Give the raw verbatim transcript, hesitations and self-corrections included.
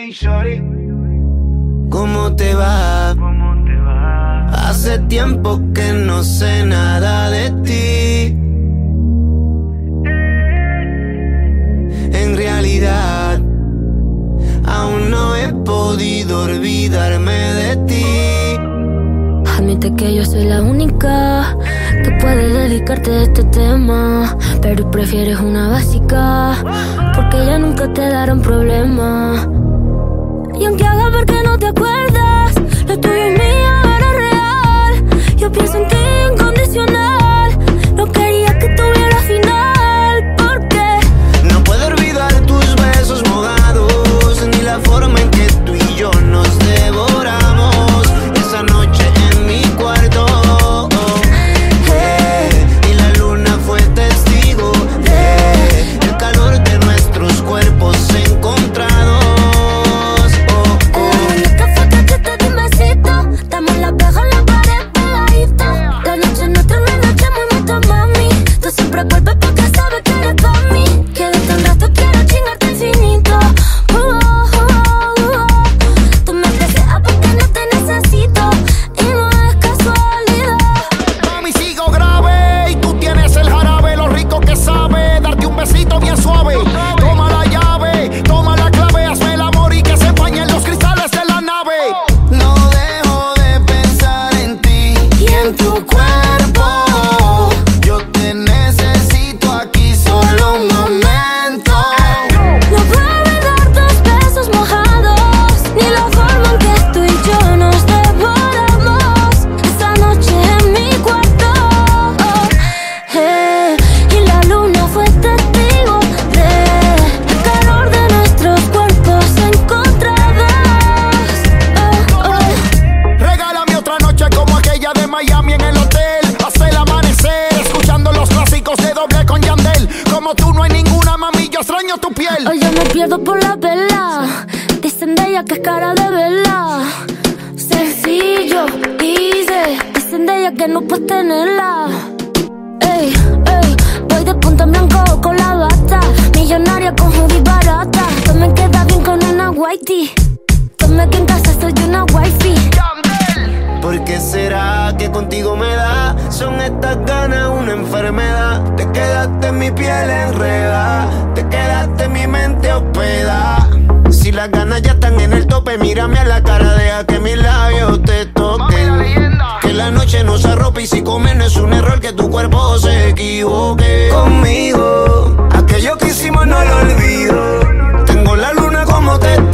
Hey, shorty. ¿Cómo te va? ¿Cómo te va? Hace tiempo que no sé nada de ti. En realidad, aún no he podido olvidarme de ti. Admite que yo soy la única que puede dedicarte a este tema, pero prefieres una básica, porque ya nunca te darán problema. Y aunque haga ver que no te acuerdas, lo tuyo es mío, era real. Yo pienso en ti incondicional. No quería que tuviera final, porque no puedo olvidar tus besos mojados, ni la forma en que tú y yo nos devoramos esa noche en mi cuarto. Hey, y la luna fue testigo de el calor de nuestros cuerpos encontrados. Por la vela, dicen de ella que es cara de vela. Sencillo, easy, dicen de ella que no puedes tenerla. Ey, ey, voy de punta en blanco con la bata, millonaria con hoodie barata. Tú me quedas bien con una whitey, dime que en casa soy una wifey. ¿Por qué será que contigo me da? Son estas ganas una enfermedad. Te quedaste en mi piel enredada, te quedaste en mi mente hospedada. Si las ganas ya están en el tope, mírame a la cara, deja que mis labios te toquen. Que la noche nos arrope y si comer no es un error, que tu cuerpo se equivoque. Conmigo, aquello que hicimos no lo olvido. Tengo la luna como testigo.